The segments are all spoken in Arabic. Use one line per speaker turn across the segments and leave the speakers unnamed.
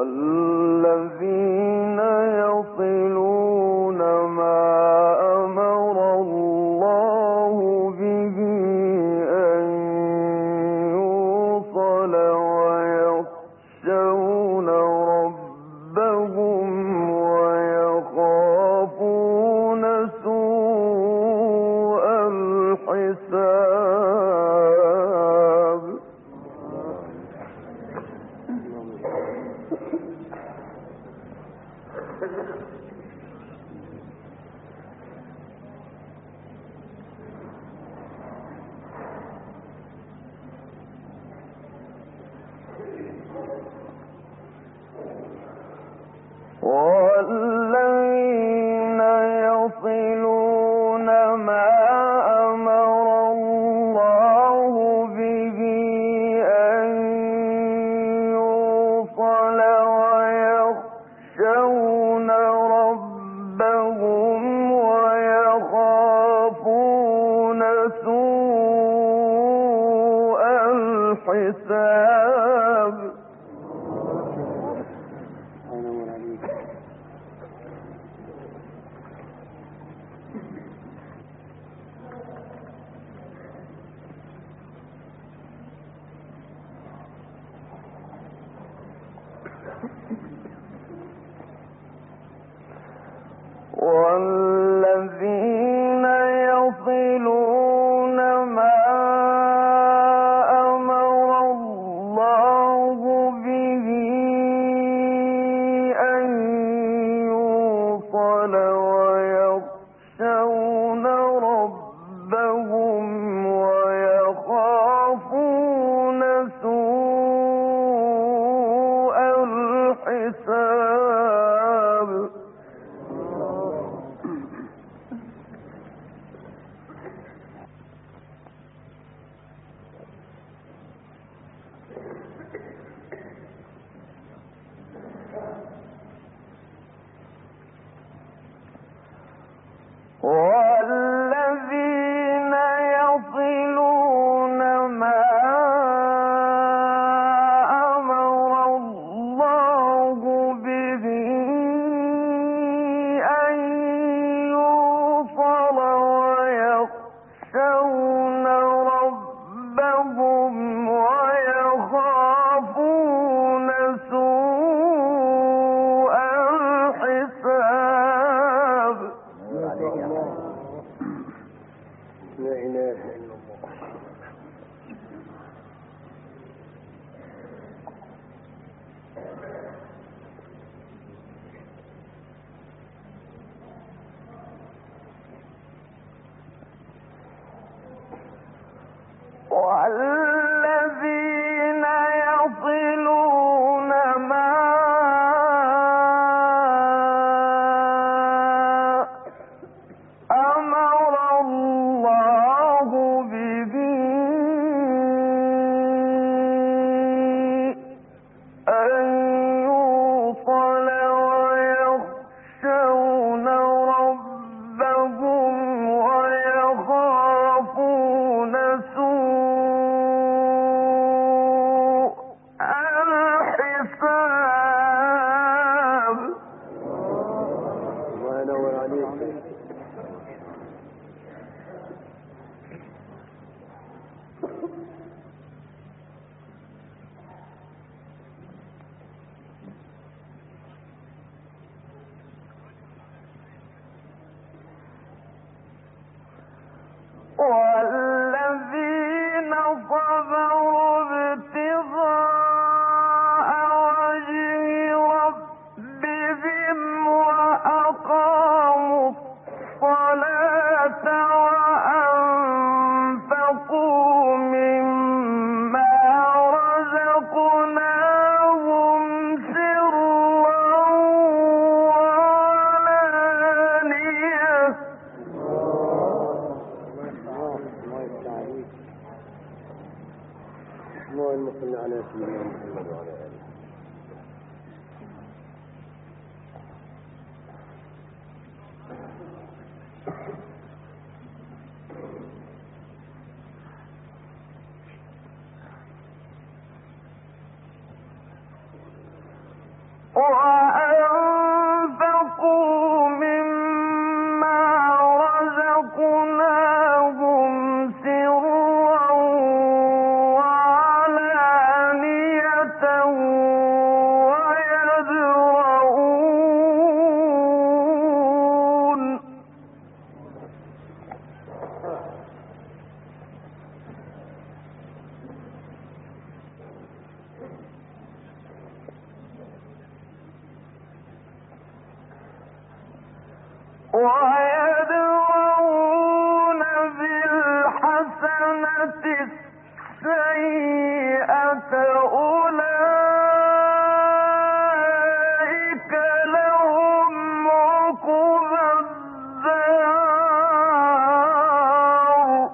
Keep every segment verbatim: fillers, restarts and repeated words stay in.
والذين يصلون ما أمر الله به أن يوصل ويخشون ربهم ويخافون سوء الحساب. والذين يصلون ما أمر الله به أن يوصل ويخشون ربهم ويخافون سوء الحساب. والذين يصلون ما أمر الله به أن يوصل ويخشون ربهم ويخافون سوء الحساب. والذين يصلون ما أمر الله به أن يوصل ويخشون ربهم ويخافون سوء الحساب.
لا إله إلا الله.
والذين يصلون ما أمر الله به أن يوصل ويخشون ربهم ويخافون سوء الحساب.
الله ينور عليك.
والذين صبروا ابتغاء وجه ربهم وأقاموا الصلاة وأنفقوا مما رزقناهم سرا وعلانية.
اللهم صل على سيدنا محمد وعلى آله.
ويدرؤون بالحسنة السيئة أولئك لهم عقبى الدار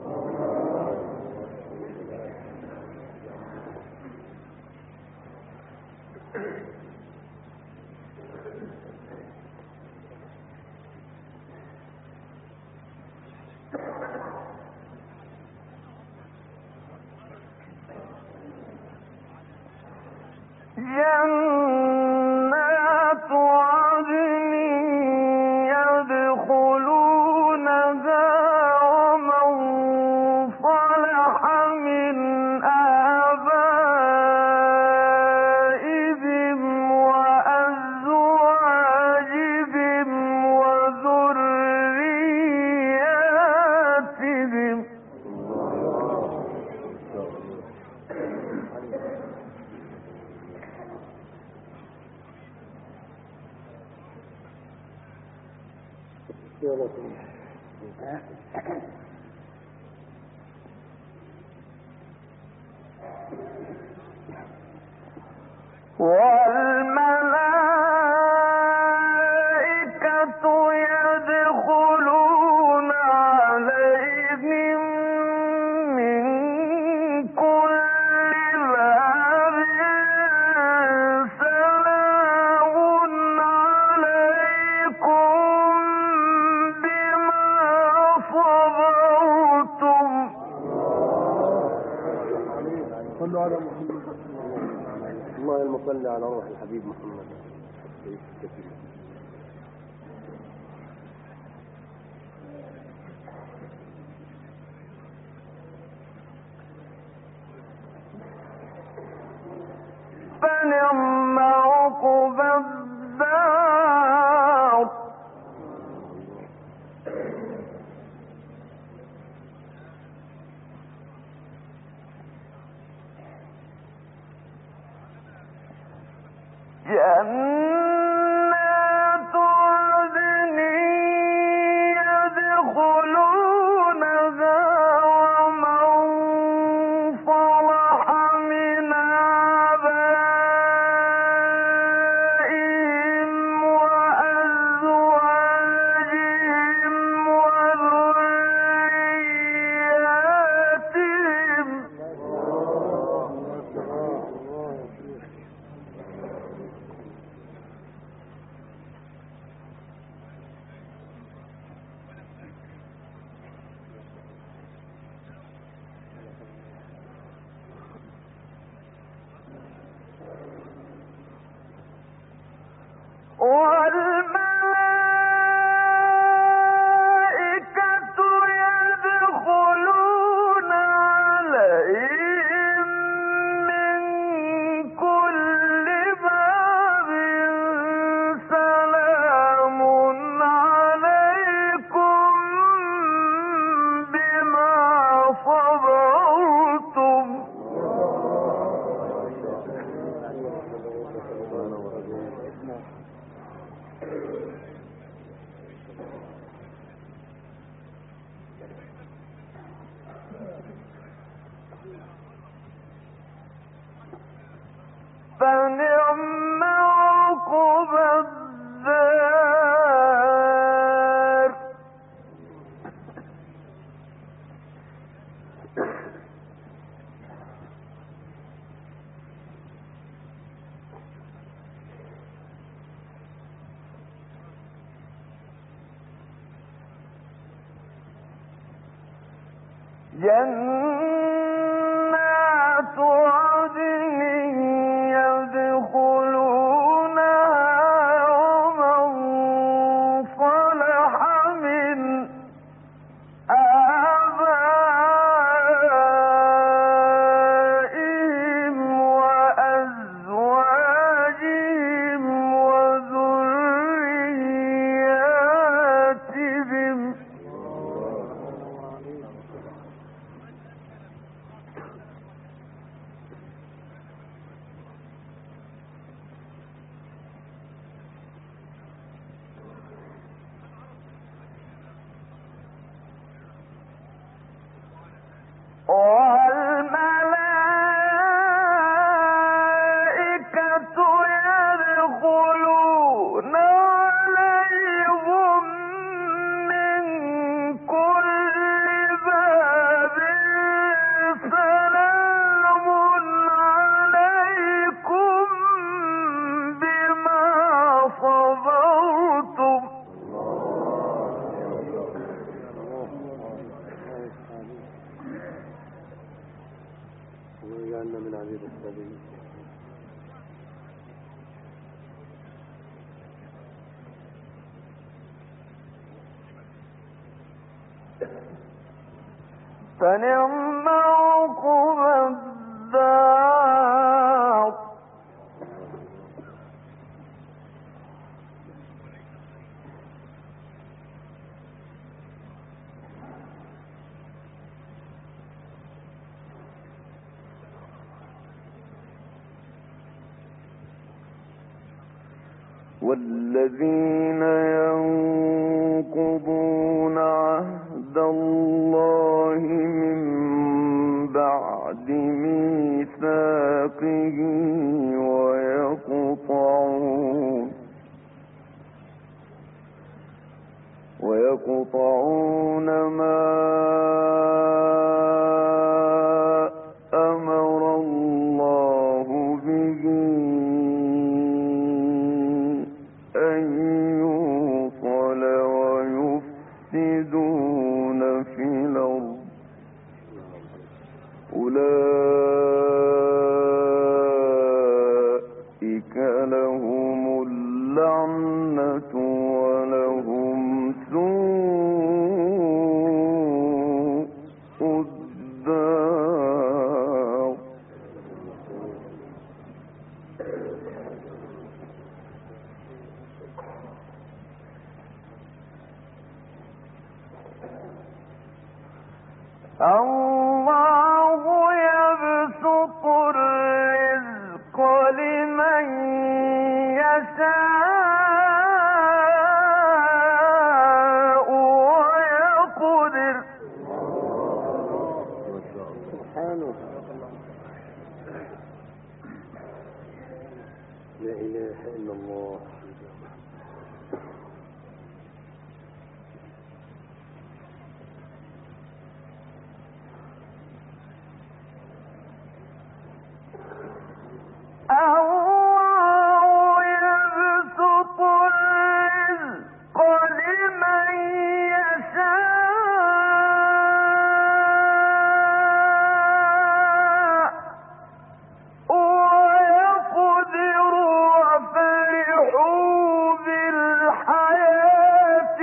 جنات عدن يدخلونها ومن صلح من آبائهم وأزواجهم وذرياتهم والملائكة يدخلون عليهم من كل باب سلام عليكم بما صبرتم
صلوا على محمد. اللهم صل على روح الحبيب محمد.
فنعم عقبى الدار جنات عدن يدخلونها ومن صلح من آبائهم وأزواجهم وذرياتهم والملائكة يدخلون عليهم من كل باب سلام عليكم بما صبرتم فنعم عقبى الدار جنات عدن يدخلونها ومن صلح من آبائهم وأزواجهم وذرياتهم فنعم عقبى الدار. والذين ينقضون عهد الله من بعد ميثاقه ويقطعون ويقطعون ما أمر الله به أن يوصل ويفسدون في الأرض أولئك لهم اللعنة ولهم سوء الدار. الله يبسط الرزق لمن يشاء ويقدر.
سبحانه لا إله إلا الله.
الله يبسط الرزق لمن يشاء ويقدر وفرحوا بالحياة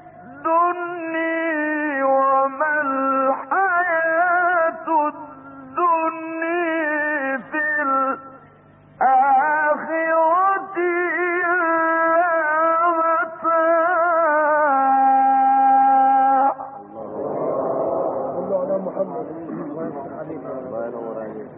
الدنيا وما الحياة الدنيا في الآخرة إلا متاع.
صلوا على محمد. الله ينور عليك.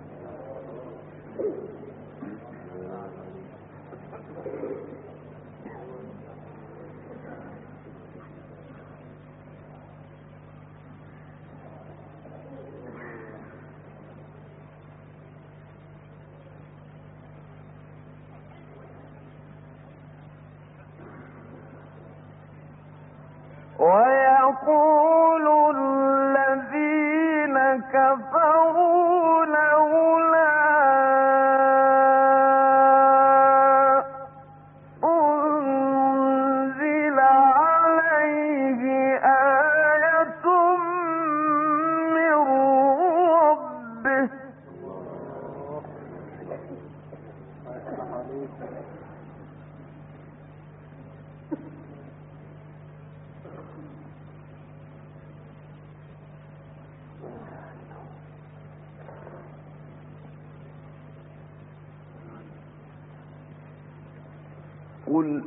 ويقول الذين كفروا لولا أنزل عليه آية من ربه. قل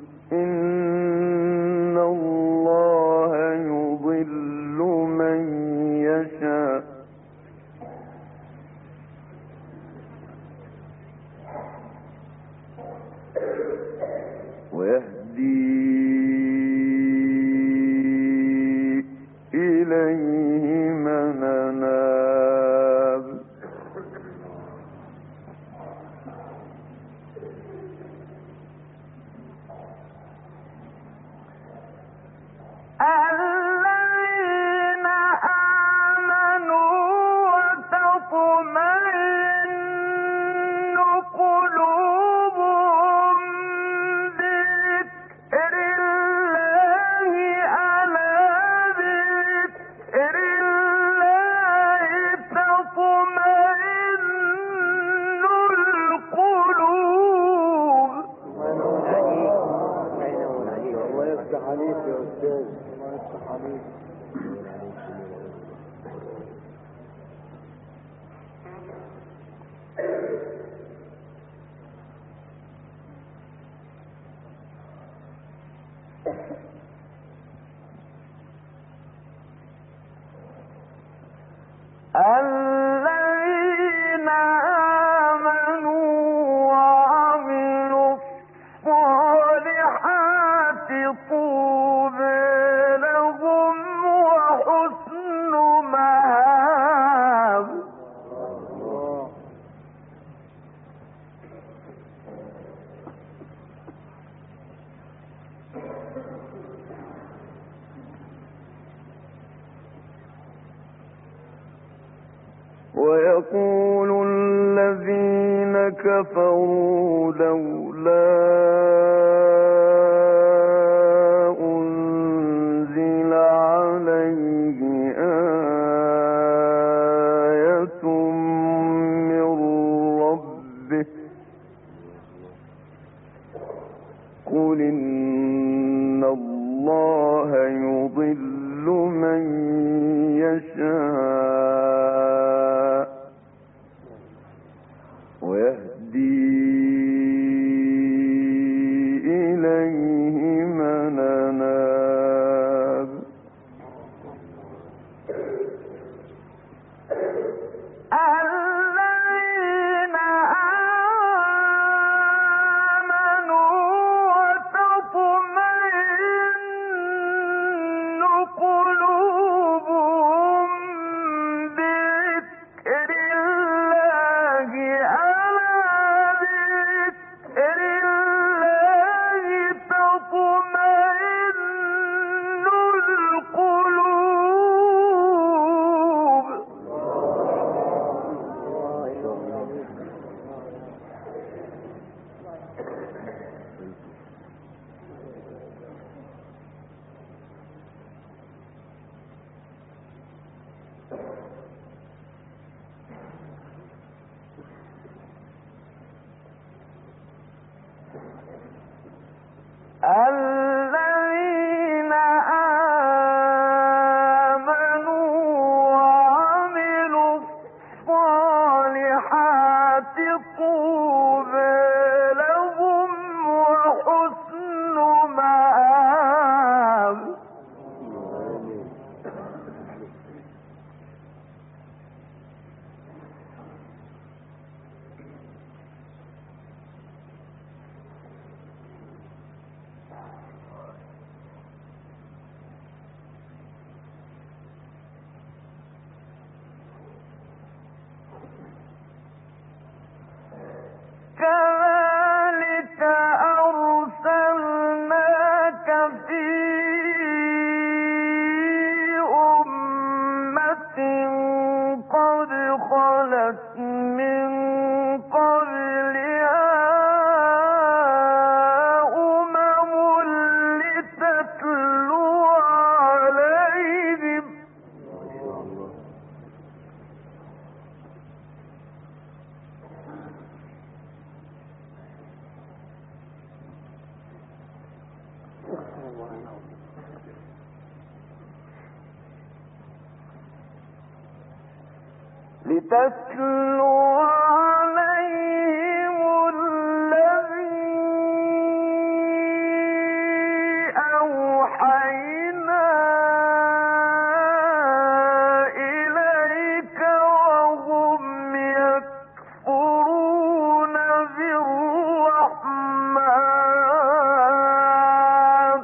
إن الله يضل من يشاء ويهدي إليه من أناب. الذين آمنوا وتطمئن قلوبهم بذكر الله ألا بذكر الله تطمئن القلوب.
الله يفتح عليك يا أستاذ. الله يفتح عليك.
الذين آمنوا وعملوا الصالحات طوبى لهم وحسن مآب. ويقول الذين كفروا لولا أنزل عليه آية من ربه قل إن الله يضل من يشاء ويهدي إليه من أناب. الذين آمنوا وتطمئن قلوبهم بذكر الله ألا بذكر الله تطمئن القلوب. الذين آمنوا وعملوا الصالحات طوبى لهم وحسن مآب. كذلك أرسلناك في أمة قد خلت من قبلها أمم لتتلو عليهم لتتلو عليهم الذي أوحينا إليك وهم يكفرون بالرحمن.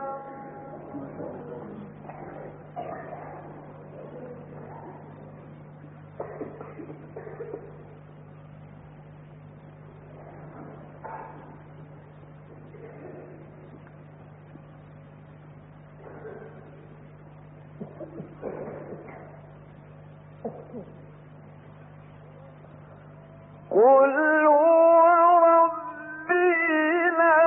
قل هو ربي لا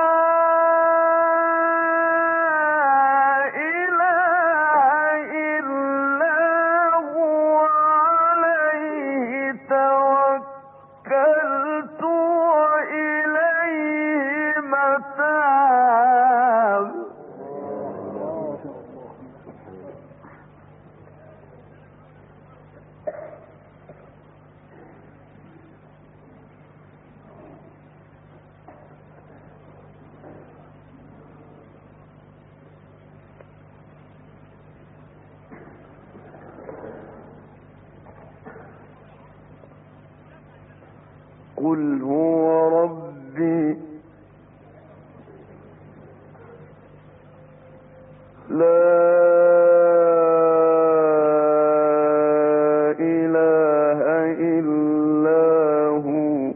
إله إلا هو عليه توكلت وإليه متاب. قل هو ربي لا إله إلا هو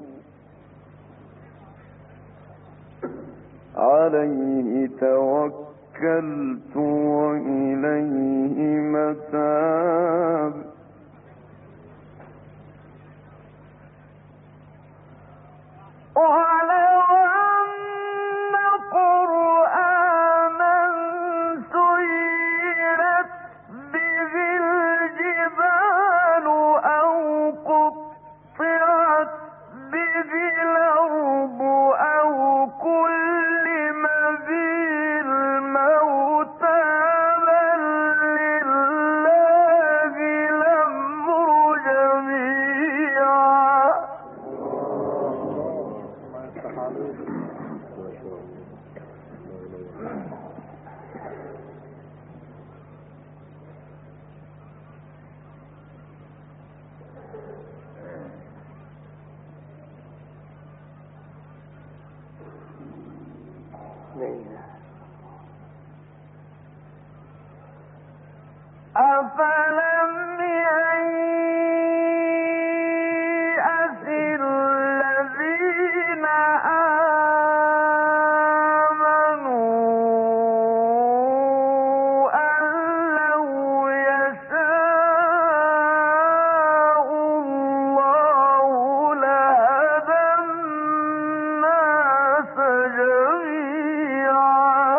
عليه توكلت وإليه متاب ولو أن قرآنا سيرت به الجبال أو قطعت به الأرض أو كلم به الموتى بل لله الأمر جميعا أفلم ييأس الذين آمنوا أن لو يشاء الله لهدى الناس جميعا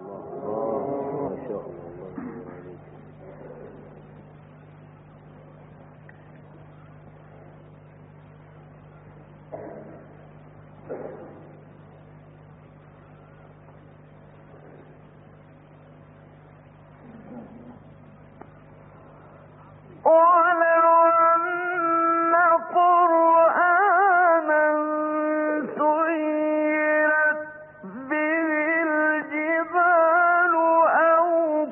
ولو أن قرآنا سيرت به الجبال أو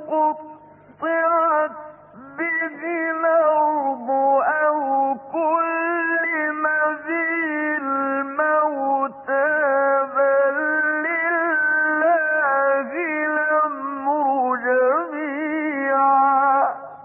قطعت به الأرض أو كلم به الموتى بل لله الأمر جميعا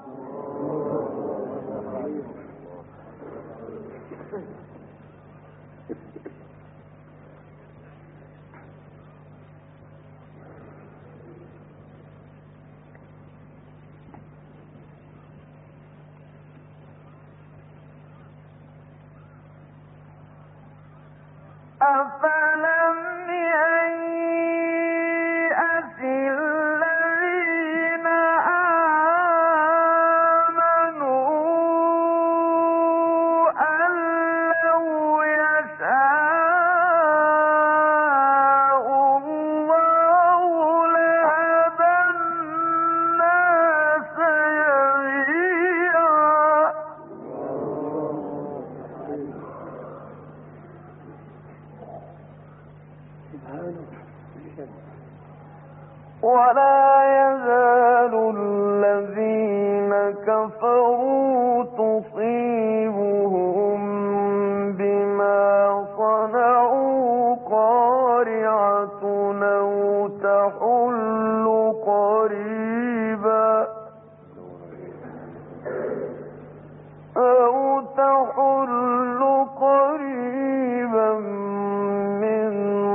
أفلم ييأس الذين آمنوا أن لو يشاء الله لهدى الناس جميعا ولا يزال الذين كفروا تصيبهم بما صنعوا قارعة أو تحل قريبا أو تحل قريبا من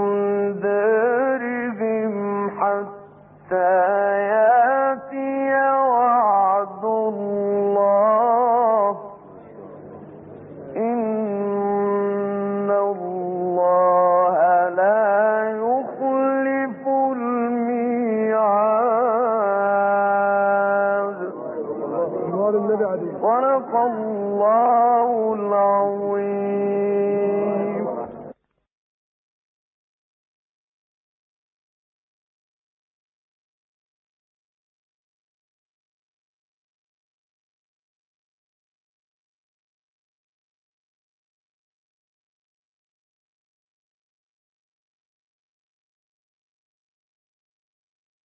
دارهم حتى يأتي وعد الله إن الله لا يخلف الميعاد صدق الله العظيم